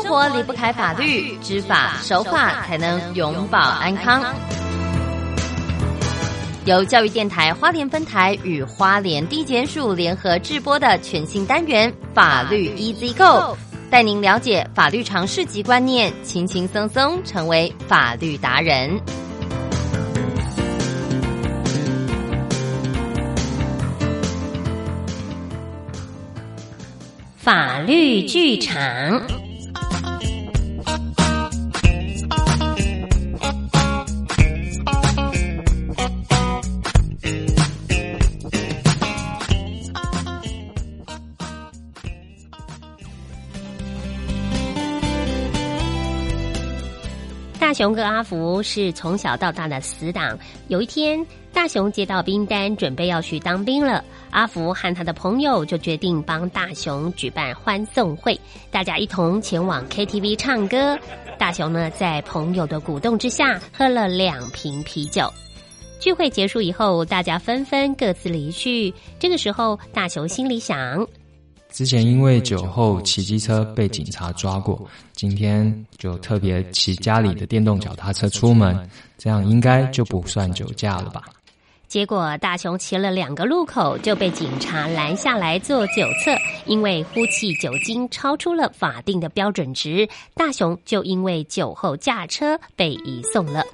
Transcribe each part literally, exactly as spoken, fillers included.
活离不开法律，知法守法才能永保安康。由教育电台花莲分台与花莲地检署联合制播的全新单元法律 Easy Go， 带您了解法律常识及观念，轻轻松松成为法律达人。法律剧场。大雄跟阿福是从小到大的死党。有一天，大雄接到兵单，准备要去当兵了。阿福和他的朋友就决定帮大雄举办欢送会，大家一同前往 K T V 唱歌。大雄呢，在朋友的鼓动之下，喝了两瓶啤酒。聚会结束以后，大家纷纷各自离去。这个时候，大雄心里想， 之前因为酒后骑机车被警察抓过，今天就特别骑家里的电动脚踏车出门，这样应该就不算酒驾了吧。 结果大雄骑了两个路口就被警察拦下来做酒测，因为呼气酒精超出了法定的标准值，大雄就因为酒后驾车被移送了。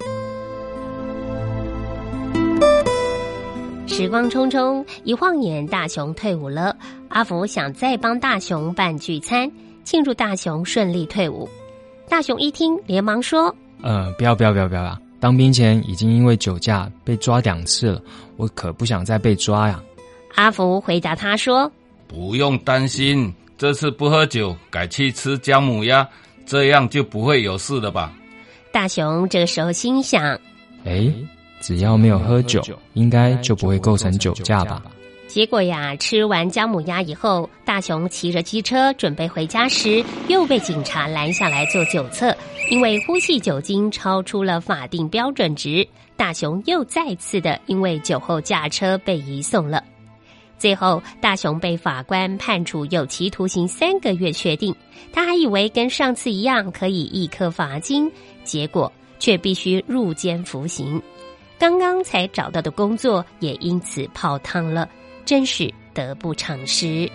时光匆匆，一晃眼大雄退伍了。阿福想再帮大雄办聚餐，庆祝大雄顺利退伍。大雄一听连忙说， 呃，不要不要不要不要，当兵前已经因为酒驾被抓两次了，我可不想再被抓呀。 阿福回答他说， 不用担心，这次不喝酒，改去吃姜母鸭，这样就不会有事了吧。 大雄这时候心想， 诶，只要没有喝酒，应该就不会构成酒驾吧。 结果呀，吃完姜母鸭以后，大雄骑着机车准备回家时，又被警察拦下来做酒测，因为呼气酒精超出了法定标准值，大雄又再次的因为酒后驾车被移送了。最后，大雄被法官判处有期徒刑三个月确定，他还以为跟上次一样可以一颗罚金，结果却必须入监服刑。刚刚才找到的工作也因此泡汤了，真是得不偿失。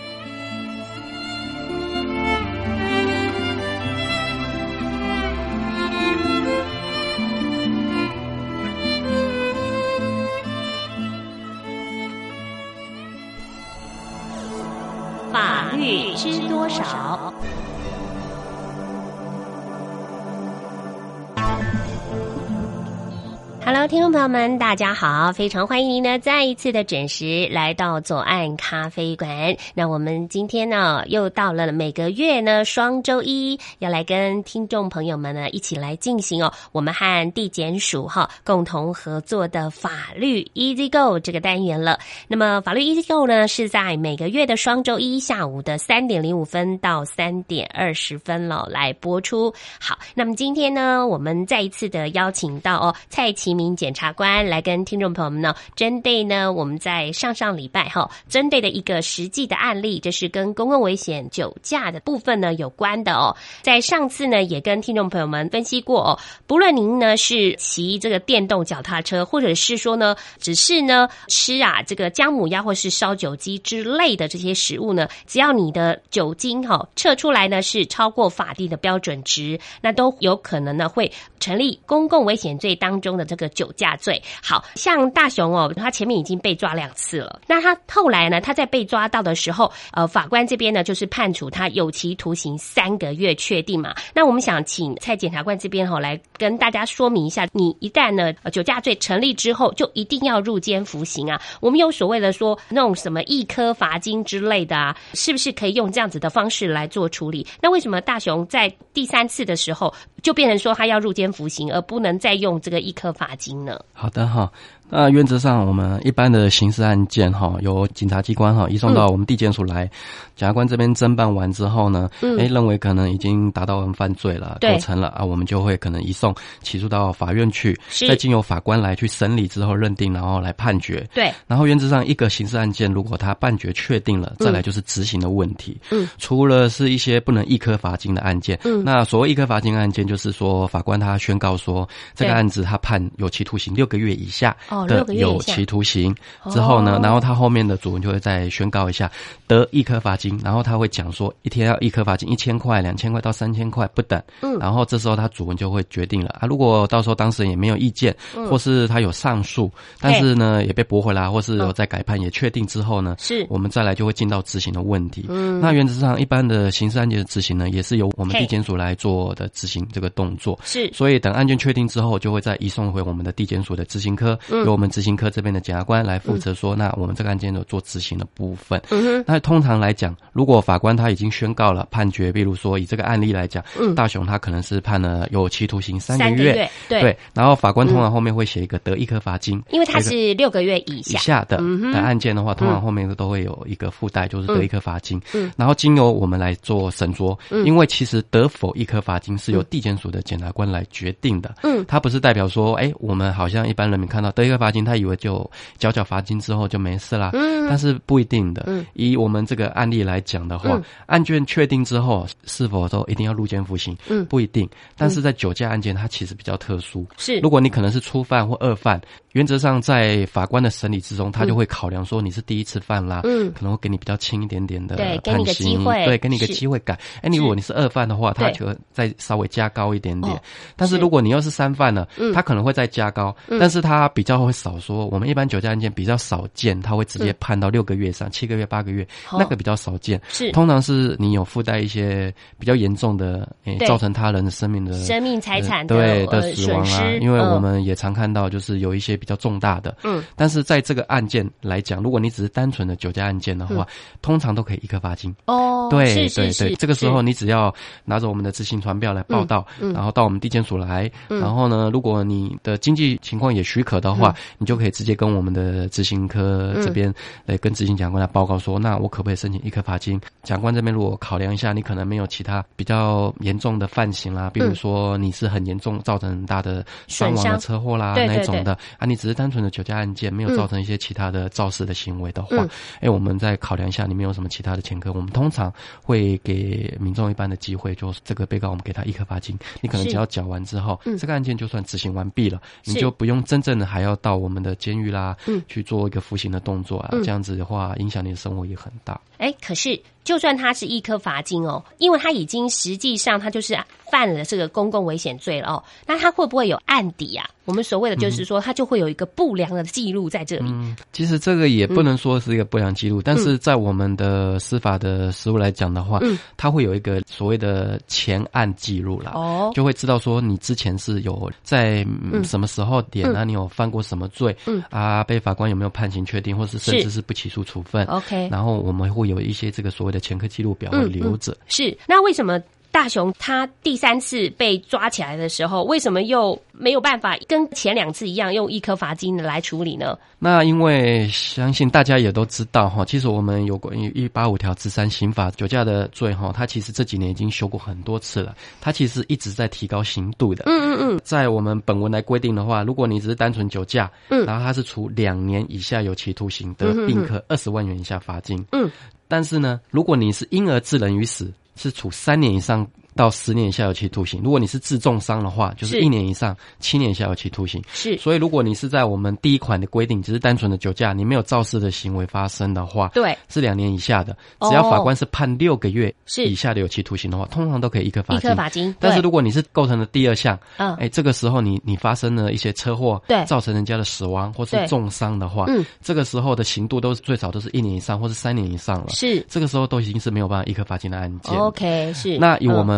法律知多少？Hello， 听众朋友们，大家好，非常欢迎您呢再一次的准时来到左岸咖啡馆。那我们今天呢又到了每个月呢双周一，要来跟听众朋友们呢一起来进行哦，我们和地检署哈共同合作的法律 Easy Go 这个单元了。那么法律 Easy Go 呢是在每个月的双周一下午的三点零五分到三点二十分了来播出。好，那么今天呢我们再一次的邀请到哦蔡其名检察官来跟听众朋友们呢，针对呢我们在上上礼拜哈，针对的一个实际的案例，这是跟公共危险酒驾的部分呢有关的哦。在上次呢也跟听众朋友们分析过哦，不论您呢是骑这个电动脚踏车，或者是说呢只是呢吃啊这个姜母鸭或是烧酒鸡之类的这些食物呢，只要你的酒精哈、哦、测出来呢是超过法定的标准值，那都有可能呢会成立公共危险罪当中的这个酒驾罪。好像大雄哦，他前面已经被抓两次了，那他后来呢，他在被抓到的时候，呃，法官这边呢就是判处他有期徒刑三个月确定嘛。那我们想请蔡检察官这边哈、哦、来跟大家说明一下，你一旦呢、呃、酒驾罪成立之后，就一定要入监服刑啊。我们有所谓的说那种什么一颗罚金之类的啊，是不是可以用这样子的方式来做处理？那为什么大雄在第三次的时候就变成说他要入监服刑，而不能再用这个一颗罚金呢？ 好的哈， 那原则上，我们一般的刑事案件哈，由警察机关哈移送到我们地检署来，检察官这边侦办完之后呢，嗯，哎，认为可能已经达到犯罪了，构成了啊，我们就会可能移送起诉到法院去，再经由法官来去审理之后认定，然后来判决。对，然后原则上一个刑事案件，如果他判决确定了，再来就是执行的问题。嗯，除了是一些不能易科罚金的案件，嗯，那所谓易科罚金案件，就是说法官他宣告说这个案子他判有期徒刑六个月以下。哦的有期徒刑之后呢，然后他后面的主文就会再宣告一下得易科罚金，然后他会讲说一天要易科罚金一千块、两千块到三千块不等。嗯，然后这时候他主文就会决定了啊，如果到时候当事人也没有意见，嗯，或是他有上诉，但是呢也被驳回来，或是有再改判也确定之后呢，是我们再来就会进到执行的问题。嗯，那原则上一般的刑事案件的执行呢，也是由我们地检署来做的执行这个动作。是，所以等案件确定之后，就会再移送回我们的地检署的执行科。嗯，由我们执行科这边的检察官来负责说，嗯，那我们这个案件有做执行的部分。嗯哼，那通常来讲，如果法官他已经宣告了判决，比如说以这个案例来讲，嗯，大雄他可能是判了有期徒刑三个月，三个月 对, 对，然后法官通常后面会写一个得易科罚金，因为他是六个月以下以下的、嗯、的案件的话，通常后面都会有一个附带，就是得易科罚金。嗯，然后经由我们来做审酌，嗯，因为其实得否易科罚金是由地检署的检察官来决定的。嗯，他不是代表说，哎，我们好像一般人民看到得易科罚金，他以为就缴缴罚金之后就没事啦。嗯，但是不一定的。嗯，以我们这个案例来讲的话，嗯，案卷确定之后是否都一定要入监服刑？嗯，不一定。但是在酒驾案件，它其实比较特殊。是，如果你可能是初犯或二犯，原则上在法官的审理之中，他就会考量说你是第一次犯啦，嗯，可能会给你比较轻一点点的判刑，对，给你个机会，对，给你个机会改。哎，你如果你是二犯的话，他就再稍微加高一点点。哦，但是如果你又是三犯了，嗯，他可能会再加高，嗯，但是他比较会少说。我们一般酒驾案件比较少见，他会直接判到六个月以上，七个月、八个月，哦，那个比较少见。是，通常是你有附带一些比较严重的，诶，造成他人的生命的生命财产的对的死亡啊。因为我们也常看到，就是有一些比较重大的，嗯，但是在这个案件来讲，如果你只是单纯的酒驾案件的话，嗯，通常都可以易科罚金。哦，对对对，是是这个时候你只要拿着我们的执行传票来报到，嗯嗯，然后到我们地检署来，嗯，然后呢，如果你的经济情况也许可的话，嗯，你就可以直接跟我们的执行科这边来跟执行检察官来报告说，嗯，那我可不可以申请易科罚金？检察官这边如果考量一下，你可能没有其他比较严重的犯行啦，比如说你是很严重造成很大的伤亡的车祸啦，那一种的啊，你只是单纯的酒驾案件，没有造成一些其他的肇事的行为的话，嗯，哎，我们再考量一下你没有什么其他的前科，我们通常会给民众一般的机会，就是这个被告我们给他易科罚金，你可能只要缴完之后，嗯，这个案件就算执行完毕了，你就不用真正的还要到我们的监狱啦，嗯，去做一个服刑的动作啊，嗯，这样子的话影响你的生活也很大。哎，可是就算他是易科罚金哦，因为他已经实际上他就是犯了这个公共危险罪了哦，那他会不会有案底啊？我们所谓的就是说，他就会有一个不良的记录在这里。嗯，其实这个也不能说是一个不良记录，嗯，但是在我们的司法的实务来讲的话，嗯，他会有一个所谓的前案记录啦，哦，就会知道说你之前是有在什么时候点啊，嗯，你有犯过什么罪，嗯啊，被法官有没有判刑确定，或是甚至是不起诉处分。OK， 然后我们会有一些这个所谓的前科记录表会留着。嗯嗯，是，那为什么大雄他第三次被抓起来的时候，为什么又没有办法跟前两次一样用易科罚金的来处理呢？那因为相信大家也都知道哈，其实我们有关于一百八十五条之三刑法酒驾的罪哈，它其实这几年已经修过很多次了，它其实一直在提高刑度的。嗯嗯嗯，在我们本文来规定的话，如果你只是单纯酒驾，嗯，然后它是处两年以下有期徒刑的，并科二十万元以下罚金。嗯，但是呢，如果你是因而致人于死，是处三年以上到十年以下有期徒刑。如果你是致重伤的话，就是一年以上七年以下有期徒刑。是，所以如果你是在我们第一款的规定，只是单纯的酒驾，你没有肇事的行为发生的话，对，是两年以下的。只要法官是判六个月以下的有期徒刑的话，通常都可以易科罚金。易科罚金。但是如果你是构成了第二项，嗯，哎，这个时候你你发生了一些车祸，对，造成人家的死亡或是重伤的话，嗯，这个时候的刑度都是最少都是一年以上或是三年以上了。是，这个时候都已经是没有办法易科罚金的案件。OK， 是。那以我们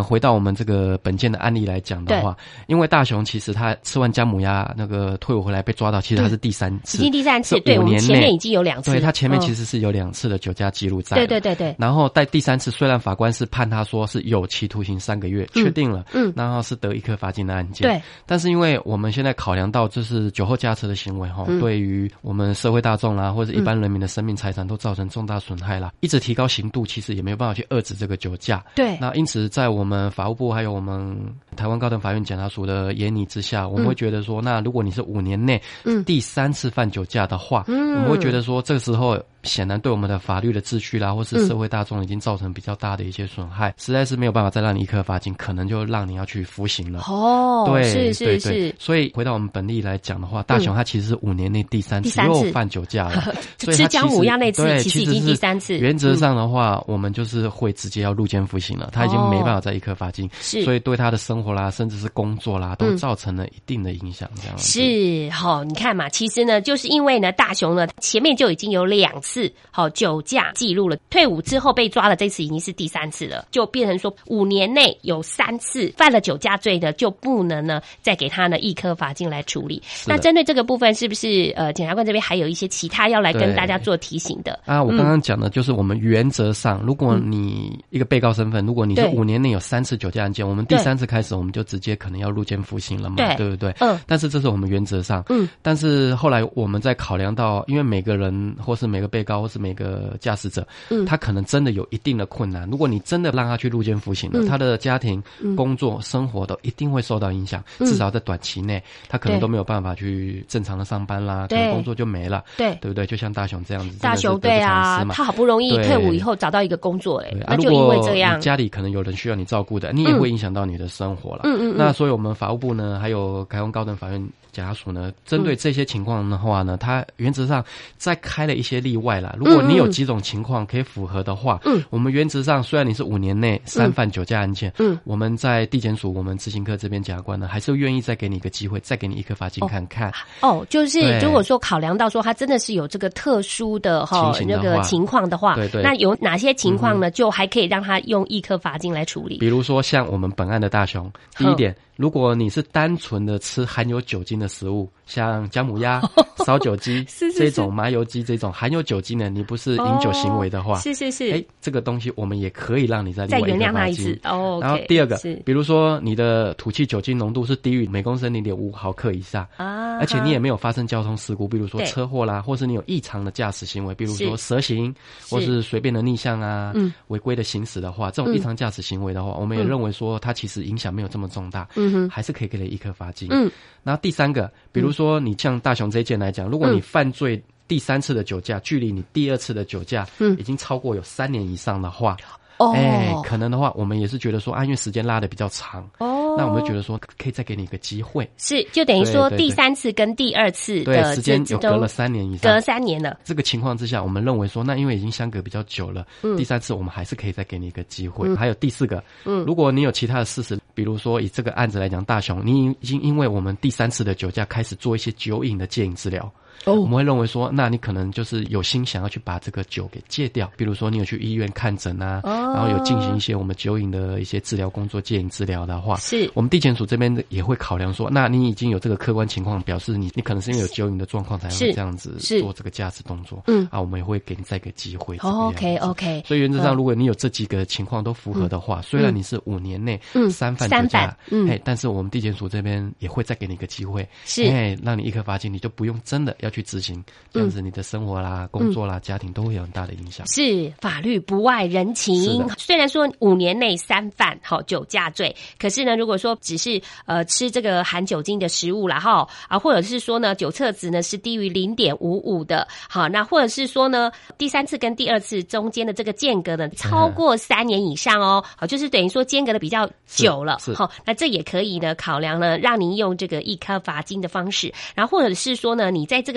回到我们这个本件的案例来讲的话，因为大雄其实他吃完姜母鸭那个退伍回来被抓到，其实他是第三次， 已经第三次，对，我们前面已经有两次， 对，他前面其实是有两次的酒驾记录在， 对对对对。 然后在第三次，虽然法官是判他说是有期徒刑三个月，嗯、确定了，嗯，然后是得一颗罚金的案件， 对。 但是因为我们现在考量到就是酒后驾车的行为哈、嗯，对于我们社会大众啦或者一般人民的生命财产都造成重大损害啦，嗯、一直提高刑度，其实也没有办法去遏制这个酒驾， 对。 那因此在我们法务部还有我们台湾高等法院检察署的研拟之下，我们会觉得说，嗯、那如果你是五年内第三次犯酒驾的话，嗯、我们会觉得说这个时候显然对我们的法律的秩序啦，或是社会大众已经造成比较大的一些损害，嗯、实在是没有办法再让你一颗罚金，可能就让你要去服刑了。 哦， 对， 是是是。 对对，所以回到我们本例来讲的话，大雄他其实是五年内第三次又犯酒驾了，所以吃姜母鸭那次其实已经第三次。 原则上的话，嗯、我们就是会直接要入监服刑了，他已经没办法再一颗罚金， 是， 所以对他的生活啦，甚至是工作啦，都造成了一定的影响。这样子是好，你看嘛，其实呢，就是因为呢，大雄呢前面就已经有两次好酒。酒驾记录了，退伍之后被抓了，这次已经是第三次了，就变成说五年内有三次犯了酒驾罪的，就不能呢再给他呢一颗罚金来处理。那针对这个部分，是不是呃检察官这边还有一些其他要来跟大家做提醒的啊？我刚刚讲的就是我们原则上，嗯、如果你一个被告身份，如果你是五年内有三次酒驾案件，我们第三次开始我们就直接可能要入监服刑了嘛，对, 对不对？嗯。但是这是我们原则上，嗯。但是后来我们在考量到，因为每个人或是每个被告或是每个驾驶者，嗯，他可能真的有一定的困难。如果你真的让他去入监服刑了，嗯、他的家庭、嗯、工作、生活都一定会受到影响。嗯、至少在短期内，他可能都没有办法去正常的上班啦，可能工作就没了，对，对不对？就像大雄这样子， 大雄对啊，他好不容易退伍以后找到一个工作、欸，哎，那就因为这样， 你家里可能有人需要你照顾的，你也会影响到你的生活了。嗯嗯嗯。那所以我们法务部呢，还有台湾高等法院检察署呢，针对这些情况的话呢，它原则上再开了一些例外啦。如果你有几种情况可以符合的话，嗯，我们原则上虽然你是五年内三犯酒驾案件，嗯，我们在地检署我们执行科这边检察官呢，还是愿意再给你一个机会，再给你一颗罚金看看。 哦，就是如果说考量到说他真的是有这个特殊的哈那个情况的话，对对，那有哪些情况呢，嗯、就还可以让他用一颗罚金来处理？ 比如说像我们本案的大雄，第一点。如果你是单纯的吃含有酒精的食物，像姜母鸭、烧酒鸡是是是这种麻油鸡这种含有酒精的，你不是饮酒行为的话，哦、是是是，哎，这个东西我们也可以让你再另外一个罚金。哦，然后第二个，比如说你的吐气酒精浓度是低于每公升零点五毫克以下啊，而且你也没有发生交通事故，比如说车祸啦，或是你有异常的驾驶行为，比如说蛇行或是随便的逆向啊、嗯、违规的行驶的话，这种异常驾驶行为的话，嗯、我们也认为说它其实影响没有这么重大。嗯，还是可以给你一颗罚金。嗯，然后第三个，比如说你像大雄这一件来讲，如果你犯罪第三次的酒驾，距离你第二次的酒驾，嗯，已经超过有三年以上的话。哦，哎，可能的话，我们也是觉得说啊，因为时间拉得比较长，哦，那我们就觉得说可以再给你一个机会， 是，就等于说第三次跟第二次的对时间有隔了三年以上， 隔三年了。 这个情况之下，我们认为说，那因为已经相隔比较久了，嗯，第三次我们还是可以再给你一个机会。嗯、还有第四个，嗯，如果你有其他的事实，比如说以这个案子来讲，大雄，你已经因为我们第三次的酒驾开始做一些酒瘾的戒瘾治疗。哦，我们会认为说，那你可能就是有心想要去把这个酒给戒掉，比如说你有去医院看诊啊，哦、然后有进行一些我们酒瘾的一些治疗工作、戒瘾治疗的话，是我们地检署这边也会考量说，那你已经有这个客观情况，表示你你可能是因为有酒瘾的状况才会这样子做这个驾驶动作，嗯，啊，我们也会给你再给机会。 哦 ，OK OK。 所以原则上，如果你有这几个情况都符合的话，嗯、虽然你是五年内三犯酒驾，嗯，哎，但是我们地检署这边也会再给你一个机会，是，哎，让你一颗罚金，你就不用真的要去执行。这样子，你的生活啦、工作啦、嗯、家庭都会有很大的影响。 是，法律不外人情。虽然说五年内三犯好酒驾罪，可是呢，如果说只是呃吃这个含酒精的食物啦哈啊，或者是说呢酒测值呢是低于零点五五的，好，那或者是说呢第三次跟第二次中间的这个间隔呢超过三年以上哦，好，就是等于说间隔的比较久了，好，那这也可以呢考量呢让您用这个一颗罚金的方式，然后或者是说呢你在这个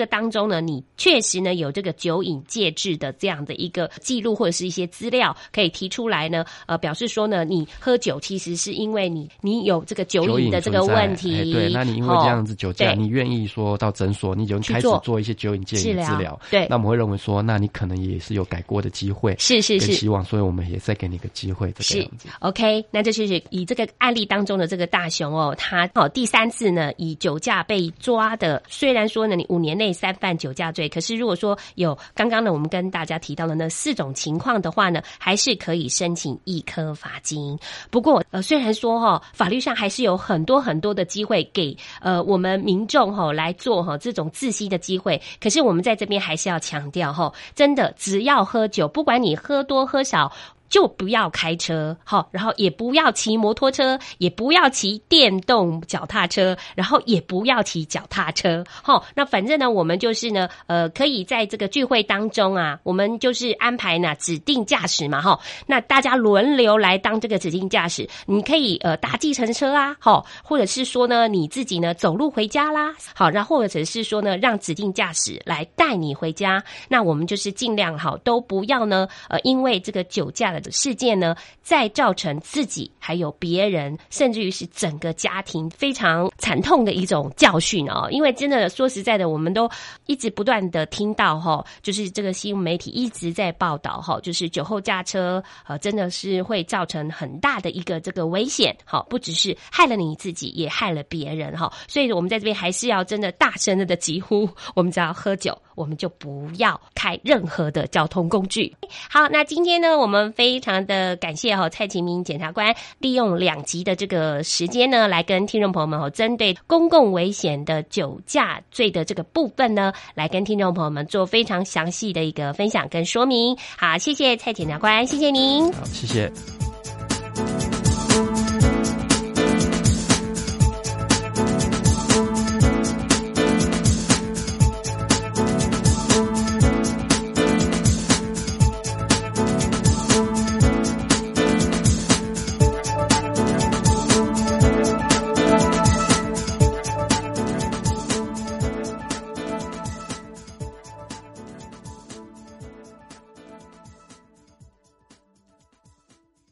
个当中呢，你确实呢有这个酒瘾戒治的这样的一个记录或者是一些资料可以提出来呢，呃，表示说呢，你喝酒其实是因为你你有这个酒瘾的这个问题。 哎、对，那你因为这样子酒驾，哦、你愿意说到诊所，你就开始做一些酒瘾戒瘾治疗。 对， 那我们会认为说，那你可能也是有改过的机会， 是是是， 希望，所以我们也再给你一个机会，这个样子。 OK， 那这就是以这个案例当中的这个大雄哦，他哦第三次呢以酒驾被抓的，虽然说呢你五年内三犯酒驾罪，可是如果说有刚刚呢我们跟大家提到的那四种情况的话呢，还是可以申请一颗罚金。不过呃虽然说哈、哦、法律上还是有很多很多的机会给呃我们民众哈、哦、来做哈、哦、这种自吸的机会，可是我们在这边还是要强调哈、哦，真的只要喝酒，不管你喝多喝少，就不要开车，好，然后也不要骑摩托车，也不要骑电动脚踏车，然后也不要骑脚踏车，好，那反正呢，我们就是呢，呃，可以在这个聚会当中啊，我们就是安排呢指定驾驶嘛，哈，那大家轮流来当这个指定驾驶，你可以呃搭计程车啊，好，或者是说呢你自己呢走路回家啦，好，那或者是说呢让指定驾驶来带你回家，那我们就是尽量好都不要呢，呃，因为这个酒驾的事件呢，再造成自己还有别人，甚至于是整个家庭非常惨痛的一种教训哦。因为真的说实在的，我们都一直不断的听到哈，就是这个新闻媒体一直在报道哈，就是酒后驾车呃，真的是会造成很大的一个这个危险，好，不只是害了你自己，也害了别人哈。所以我们在这边还是要真的大声的疾呼，我们只要喝酒，我们就不要开任何的交通工具。好，那今天呢，我们非常的感谢哈蔡其明检察官利用两集的这个时间呢，来跟听众朋友们哈，针对公共危险的酒驾罪的这个部分呢，来跟听众朋友们做非常详细的一个分享跟说明。好，谢谢蔡检察官，谢谢您。 好，谢谢。